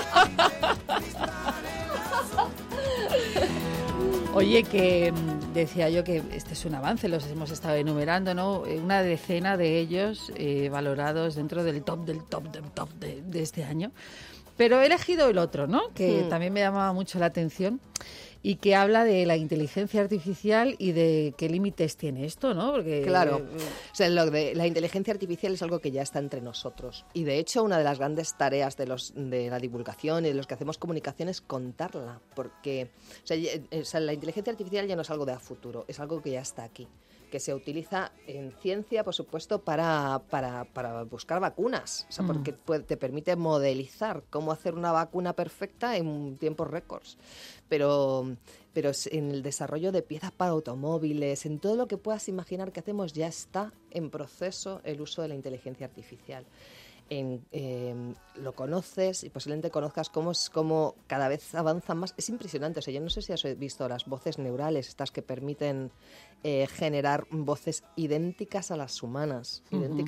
Oye, que decía yo que este es un avance, los hemos estado enumerando, ¿no? Una decena de ellos valorados dentro del top de este año. Pero he elegido el otro, ¿no? Que también me llamaba mucho la atención y que habla de la inteligencia artificial y de qué límites tiene esto, ¿no? Porque claro, o sea, la inteligencia artificial es algo que ya está entre nosotros y de hecho una de las grandes tareas de la divulgación y de los que hacemos comunicación es contarla, porque o sea, la inteligencia artificial ya no es algo de a futuro, es algo que ya está aquí, que se utiliza en ciencia, por supuesto, para buscar vacunas, o sea, porque te permite modelizar cómo hacer una vacuna perfecta en tiempos récords, pero en el desarrollo de piezas para automóviles, en todo lo que puedas imaginar que hacemos, ya está en proceso el uso de la inteligencia artificial. Lo conoces y posiblemente conozcas cómo cada vez avanzan más. Es impresionante, o sea, yo no sé si has visto las voces neurales, estas que permiten generar voces idénticas a las humanas,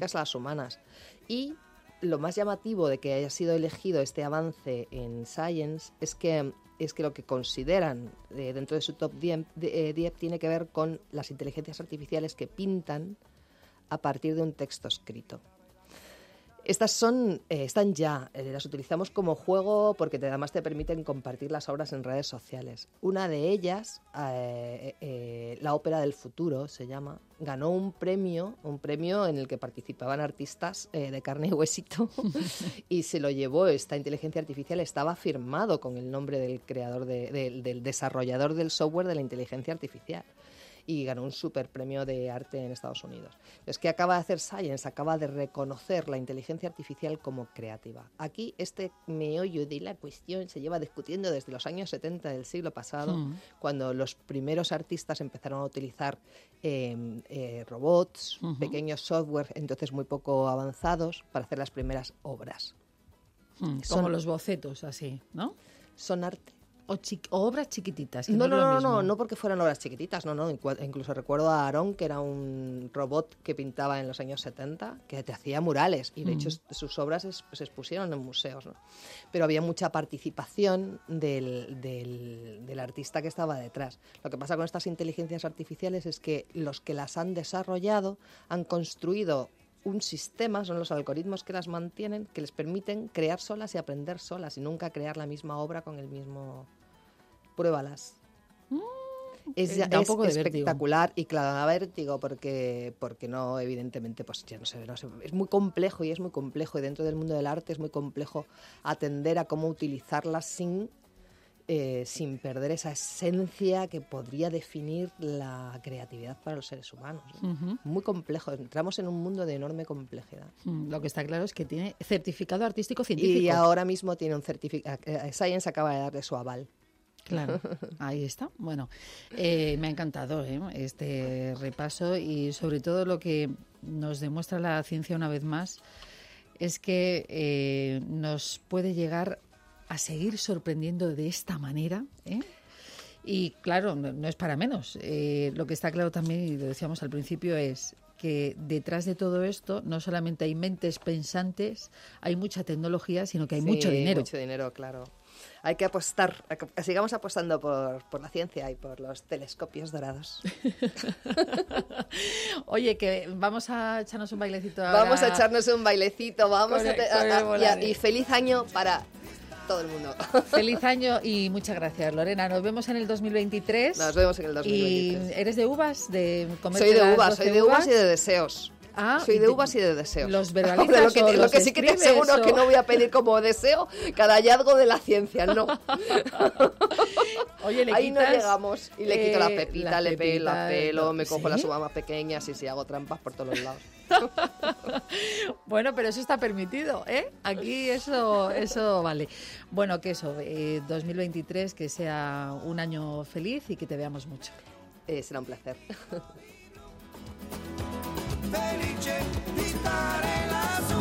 Y lo más llamativo de que haya sido elegido este avance en Science es que es que lo que consideran dentro de su top 10 tiene que ver con las inteligencias artificiales que pintan a partir de un texto escrito. Estas están ya, las utilizamos como juego porque además te permiten compartir las obras en redes sociales. Una de ellas, la Ópera del Futuro se llama, ganó un premio en el que participaban artistas de carne y huesito y se lo llevó esta inteligencia artificial, estaba firmado con el nombre del creador, del desarrollador del software de la inteligencia artificial. Y ganó un super premio de arte en Estados Unidos. Es que acaba de hacer Science, acaba de reconocer la inteligencia artificial como creativa. Aquí este meollo de la cuestión se lleva discutiendo desde los años 70 del siglo pasado, cuando los primeros artistas empezaron a utilizar robots, pequeños software, entonces muy poco avanzados, para hacer las primeras obras. Como los bocetos, así, ¿no? Son arte. O obras chiquititas. Que no, porque fueran obras chiquititas, no. Incluso recuerdo a Aarón, que era un robot que pintaba en los años 70, que te hacía murales, y de hecho sus obras se expusieron en museos, ¿no? Pero había mucha participación del artista que estaba detrás. Lo que pasa con estas inteligencias artificiales es que los que las han desarrollado han construido un sistema, son los algoritmos que las mantienen, que les permiten crear solas y aprender solas, y nunca crear la misma obra con el mismo... Pruébalas. Es espectacular y claro, da vértigo porque no, evidentemente, pues ya no sé, es muy complejo y dentro del mundo del arte es muy complejo atender a cómo utilizarlas sin perder esa esencia que podría definir la creatividad para los seres humanos, ¿no? Muy complejo, entramos en un mundo de enorme complejidad. Lo que está claro es que tiene certificado artístico científico. Y ahora mismo tiene un certificado, Science acaba de darle su aval. Claro, ahí está. Bueno, me ha encantado este repaso y sobre todo lo que nos demuestra la ciencia una vez más es que nos puede llegar a seguir sorprendiendo de esta manera, y claro, no es para menos. Lo que está claro también, y lo decíamos al principio, es que detrás de todo esto no solamente hay mentes pensantes, hay mucha tecnología, sino que hay mucho dinero. Mucho dinero, claro. Hay que apostar, sigamos apostando por la ciencia y por los telescopios dorados. Oye, que vamos a echarnos un bailecito ahora. Vamos a echarnos un bailecito, y feliz año para todo el mundo. Feliz año y muchas gracias, Lorena. Nos vemos en el 2023. Nos vemos en el 2023. ¿Y eres de uvas? ¿De comer? Soy de uvas y de deseos. Soy de uvas y de deseos. ¿Los verbalizas? Lo que sí que te aseguro es que no voy a pedir como deseo cada hallazgo de la ciencia, no. Oye, ahí no llegamos. Y le quito la pepita, le pelo, me cojo las uvas más pequeñas y hago trampas por todos los lados. Bueno, pero eso está permitido, ¿eh? Aquí eso vale. Bueno, que eso, 2023, que sea un año feliz y que te veamos mucho. Será un placer. Felice di stare lassù.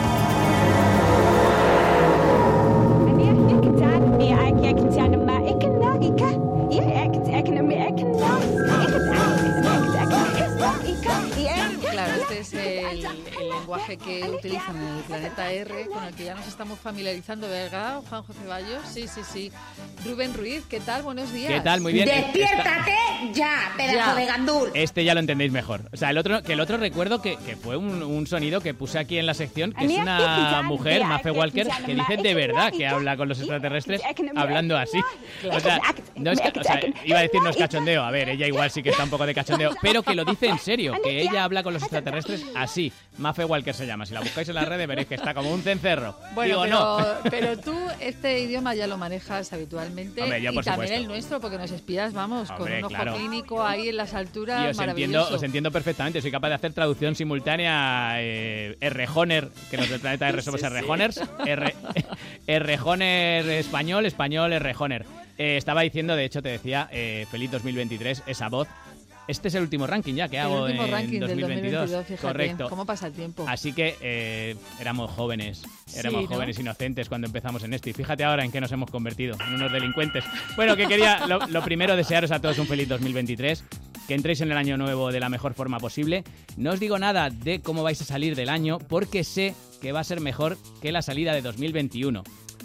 Claro, este es el lenguaje que utilizan en el planeta R, con el que ya nos estamos familiarizando, ¿verdad, Juanjo Ceballos? Sí. Rubén Ruiz, ¿qué tal? Buenos días. ¿Qué tal? Muy bien. ¡Despiértate ya, pedazo de gandul! Este ya lo entendéis mejor. O sea, el otro recuerdo que fue un sonido que puse aquí en la sección, que es una mujer, Mafe Walker, que dice de verdad que habla con los extraterrestres hablando así. O sea, iba a decir no es cachondeo. A ver, ella igual sí que está un poco de cachondeo, pero que lo dice en serio, que ella habla con los extraterrestres así. Mafe Walker se llama. Si la buscáis en las redes veréis que está como un cencerro. Bueno, Digo, pero tú este idioma ya lo manejas habitualmente. Hombre, yo, y por también supuesto. El nuestro, porque nos espías, vamos, Hombre, con un ojo claro. clínico ahí en las alturas, y maravilloso. os entiendo perfectamente. Soy capaz de hacer traducción simultánea R-Honer, que los del planeta R somos R-Honers. R-Honer español R-Honer. Estaba diciendo, de hecho te decía, feliz 2023, esa voz. Este es el último ranking ya que hago en 2022. Del 2022, fíjate, correcto. ¿Cómo pasa el tiempo? Así que éramos jóvenes, jóvenes inocentes cuando empezamos en esto. Y fíjate ahora en qué nos hemos convertido, en unos delincuentes. Bueno, que quería, lo primero, desearos a todos un feliz 2023. Que entréis en el año nuevo de la mejor forma posible. No os digo nada de cómo vais a salir del año, porque sé que va a ser mejor que la salida de 2021.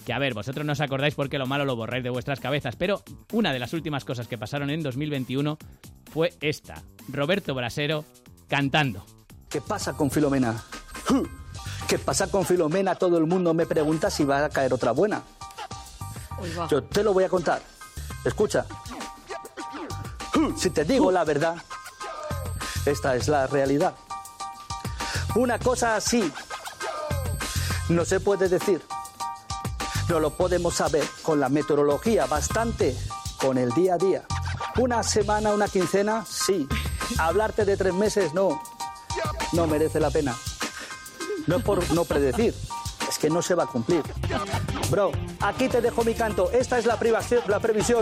que a ver, vosotros no os acordáis porque lo malo lo borráis de vuestras cabezas, pero una de las últimas cosas que pasaron en 2021 fue esta, Roberto Brasero cantando. ¿Qué pasa con Filomena? ¿Qué pasa con Filomena? Todo el mundo me pregunta si va a caer otra buena. Yo te lo voy a contar. Escucha. Si te digo la verdad, esta es la realidad. Una cosa así no se puede decir. No lo podemos saber con la meteorología, bastante con el día a día. Una semana, una quincena, sí. Hablarte de 3 meses, no merece la pena. No es por no predecir, es que no se va a cumplir. Bro, aquí te dejo mi canto, esta es la previsión.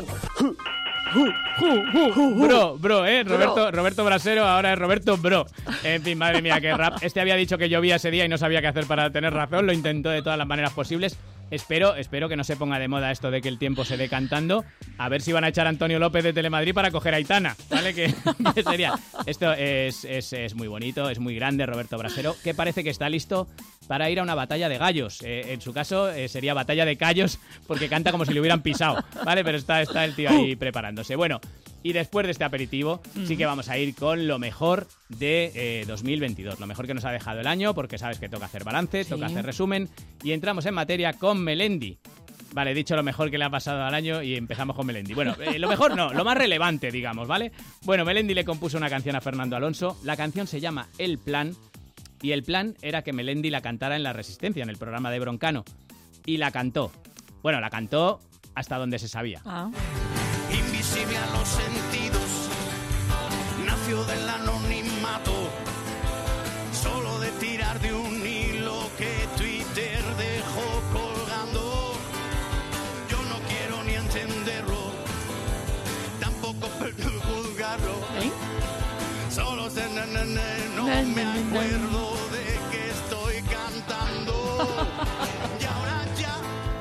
Roberto Brasero, ahora es Roberto Bro. En fin, madre mía, qué rap. Este había dicho que llovía ese día y no sabía qué hacer para tener razón, lo intentó de todas las maneras posibles. Espero que no se ponga de moda esto de que el tiempo se dé cantando. A ver si van a echar a Antonio López de Telemadrid para coger a Aitana, ¿vale? Que sería. Esto es muy bonito, es muy grande Roberto Brasero, que parece que está listo para ir a una batalla de gallos. En su caso sería batalla de callos porque canta como si le hubieran pisado, ¿vale? Pero está el tío ahí preparándose. Bueno, y después de este aperitivo sí que vamos a ir con lo mejor de 2022. Lo mejor que nos ha dejado el año, porque sabes que toca hacer balance, toca hacer resumen. Y entramos en materia con Melendi. Vale, he dicho lo mejor que le ha pasado al año y empezamos con Melendi. Bueno, lo mejor no, lo más relevante, digamos, ¿vale? Bueno, Melendi le compuso una canción a Fernando Alonso. La canción se llama El Plan. Y el plan era que Melendi la cantara en La Resistencia, en el programa de Broncano. Y la cantó. Bueno, la cantó hasta donde se sabía. Invisible a los sentidos, nació del anonimato, solo de tirar de un hilo que Twitter dejó colgando. Yo no quiero ni entenderlo, tampoco juzgarlo. Solo sé, no me acuerdo de que estoy cantando. Y ahora ya,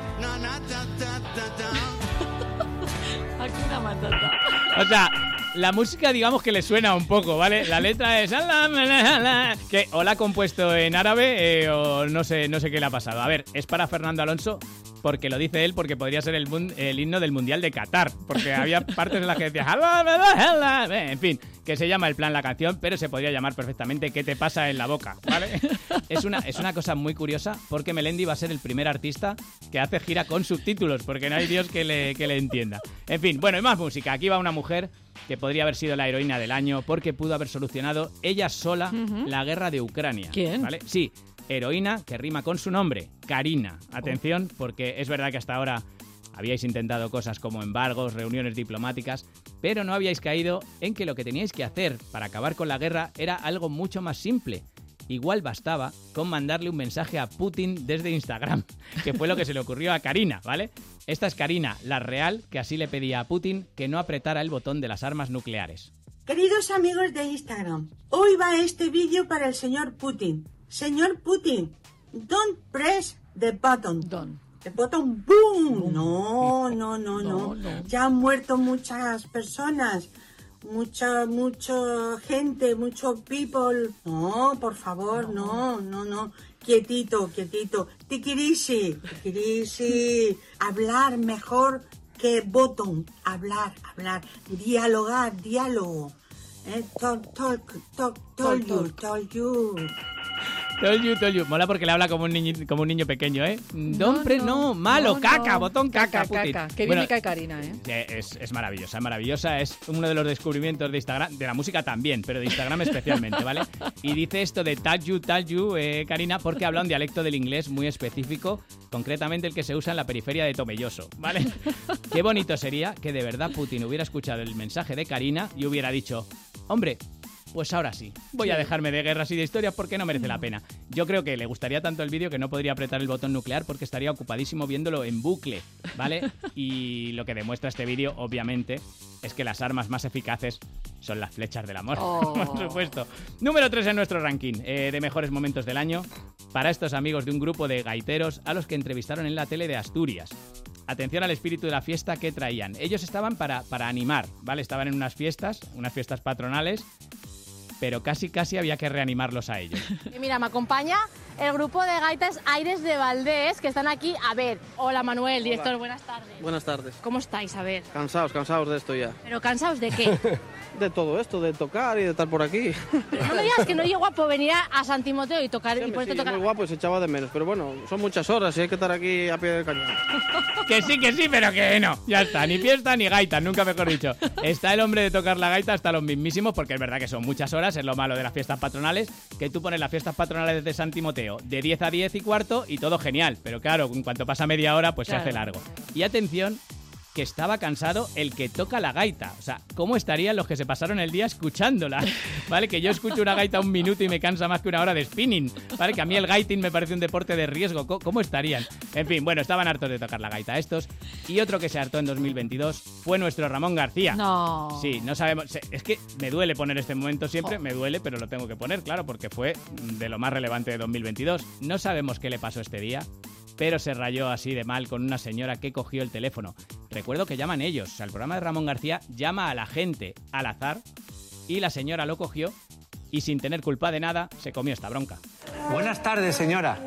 Aquí una matata. O sea, la música digamos que le suena un poco, ¿vale? La letra es que o la ha compuesto en árabe o no sé qué le ha pasado. A ver, es para Fernando Alonso porque lo dice él, porque podría ser el himno del Mundial de Qatar, porque había partes en las que decía en fin, que se llama El Plan la canción, pero se podría llamar perfectamente ¿Qué te pasa en la boca? ¿Vale? Es una cosa muy curiosa porque Melendi va a ser el primer artista que hace gira con subtítulos, porque no hay Dios que le entienda. En fin, bueno, y más música. Aquí va una mujer que podría haber sido la heroína del año porque pudo haber solucionado ella sola la guerra de Ucrania. ¿Quién? ¿Vale? Sí, heroína que rima con su nombre, Karina. Atención, porque es verdad que hasta ahora habíais intentado cosas como embargos, reuniones diplomáticas, pero no habíais caído en que lo que teníais que hacer para acabar con la guerra era algo mucho más simple. Igual bastaba con mandarle un mensaje a Putin desde Instagram, que fue lo que se le ocurrió a Karina, ¿vale? Esta es Karina, la real, que así le pedía a Putin que no apretara el botón de las armas nucleares. Queridos amigos de Instagram, hoy va este vídeo para el señor Putin. Señor Putin, don't press the button. The button, boom. No. Ya han muerto muchas personas. Mucha gente, mucho people. No, por favor, no. Quietito. Tikirisi. Hablar mejor que botón. Hablar. Dialogar, diálogo. Told you. Told you. Mola porque le habla como un niño pequeño, ¿eh? Botón caca, Putin. Qué bien me cae Karina, ¿eh? Es maravillosa. Es uno de los descubrimientos de Instagram, de la música también, pero de Instagram especialmente, ¿vale? Y dice esto de tell you, Karina, porque habla un dialecto del inglés muy específico, concretamente el que se usa en la periferia de Tomelloso, ¿vale? Qué bonito sería que de verdad Putin hubiera escuchado el mensaje de Karina y hubiera dicho, hombre, pues ahora sí, voy a dejarme de guerras y de historias porque no merece la pena. Yo creo que le gustaría tanto el vídeo que no podría apretar el botón nuclear porque estaría ocupadísimo viéndolo en bucle, ¿vale? Y lo que demuestra este vídeo, obviamente, es que las armas más eficaces son las flechas del amor, por supuesto. Número 3 en nuestro ranking de mejores momentos del año para estos amigos de un grupo de gaiteros a los que entrevistaron en la tele de Asturias. Atención al espíritu de la fiesta que traían. Ellos estaban para animar, ¿vale? Estaban en unas fiestas patronales, pero casi había que reanimarlos a ellos. Mira, me acompaña el grupo de gaitas Aires de Valdés, que están aquí. A ver, hola Manuel, director, buenas tardes. Buenas tardes. ¿Cómo estáis? A ver. Cansados de esto ya. ¿Pero cansados de qué? De todo esto, de tocar y de estar por aquí. No me digas que no es guapo venir a San Timoteo y tocar, y ponerte a tocar. Muy guapo y se echaba de menos, pero bueno, son muchas horas y hay que estar aquí a pie del cañón. Que sí, pero que no. Ya está, ni fiesta ni gaita, nunca mejor dicho. Está el hombre de tocar la gaita hasta los mismísimos, porque es verdad que son muchas horas, es lo malo de las fiestas patronales, que tú pones las fiestas patronales de San Timoteo de 10 a 10 y cuarto y todo genial, pero claro, en cuanto pasa media hora, pues claro, se hace largo. Y atención, que estaba cansado el que toca la gaita. O sea, ¿cómo estarían los que se pasaron el día escuchándola? ¿Vale? Que yo escucho una gaita un minuto y me cansa más que una hora de spinning. ¿Vale? Que a mí el gaiting me parece un deporte de riesgo. ¿Cómo estarían? En fin, bueno, estaban hartos de tocar la gaita estos. Y otro que se hartó en 2022 fue nuestro Ramón García. No. Sí, no sabemos... Es que me duele poner este momento siempre, me duele, pero lo tengo que poner, claro, porque fue de lo más relevante de 2022. No sabemos qué le pasó este día, pero se rayó así de mal con una señora que cogió el teléfono. Recuerdo que llaman ellos, o sea, el programa de Ramón García llama a la gente al azar y la señora lo cogió y sin tener culpa de nada se comió esta bronca. Buenas tardes, señora.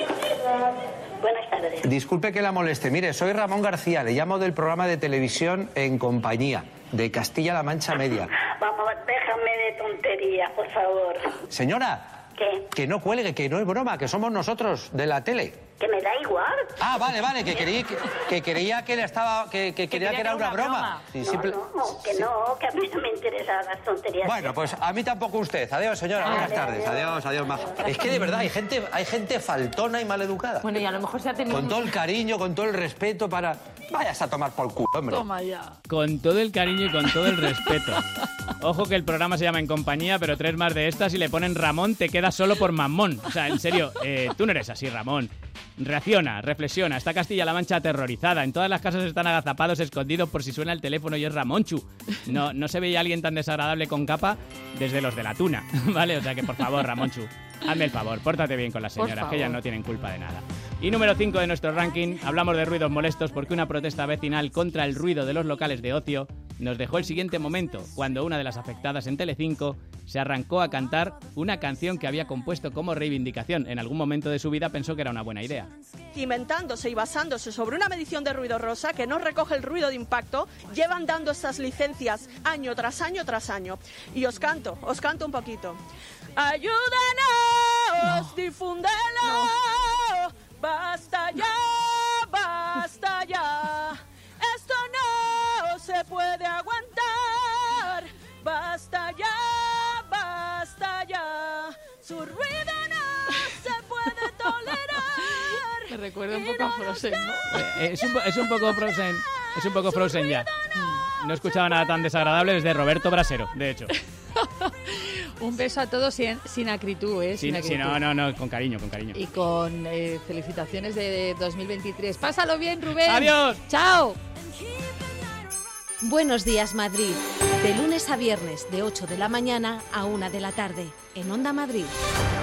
Buenas tardes. Disculpe que la moleste. Mire, soy Ramón García, le llamo del programa de televisión En Compañía, de Castilla-La Mancha Media. Vamos, déjame de tonterías, por favor. Señora. ¿Qué? Que no cuelgue, que no es broma, que somos nosotros, de la tele. Que me da igual. Ah, vale, que creía que le estaba, que quería que era una broma. Sí, No, que a mí no me interesan las tonterías. Bueno, pues a mí tampoco usted. Adiós, señora. Buenas tardes. Adiós, maja. Es que de verdad hay gente faltona y maleducada. Bueno, y a lo mejor se ha tenido... Con todo el cariño, con todo el respeto para... Vayas a tomar por culo, hombre. Toma ya. Con todo el cariño y con todo el respeto. Ojo que el programa se llama En Compañía, pero 3 más de estas y le ponen Ramón, te quedas solo por mamón. O sea, en serio, tú no eres así, Ramón. Reacciona, reflexiona, está Castilla-La Mancha aterrorizada, en todas las casas están agazapados, escondidos por si suena el teléfono y es Ramonchu. No se veía alguien tan desagradable con capa desde los de la tuna, ¿vale? O sea que por favor, Ramonchu, hazme el favor, pórtate bien con las señoras, que ellas no tienen culpa de nada. Y número 5 de nuestro ranking, hablamos de ruidos molestos porque una protesta vecinal contra el ruido de los locales de ocio nos dejó el siguiente momento, cuando una de las afectadas en Telecinco se arrancó a cantar una canción que había compuesto como reivindicación. En algún momento de su vida pensó que era una buena idea. Inventándose y basándose sobre una medición de ruido rosa que no recoge el ruido de impacto, llevan dando estas licencias año tras año tras año. Y os canto un poquito. Ayúdanos, difúndelo, basta ya, esto no se puede aguantar, basta ya, su ruido no se puede tolerar. Me recuerda un poco a Frozen, ¿no? Es un poco Frozen ya. No he escuchado nada tan desagradable desde Roberto Brasero, de hecho. Un beso a todos sin acritud, ¿eh? Sin acritud. No, con cariño. Y con felicitaciones de 2023. Pásalo bien, Rubén. ¡Adiós! ¡Chao! Buenos días, Madrid. De lunes a viernes, de 8 de la mañana a 1 de la tarde, en Onda Madrid.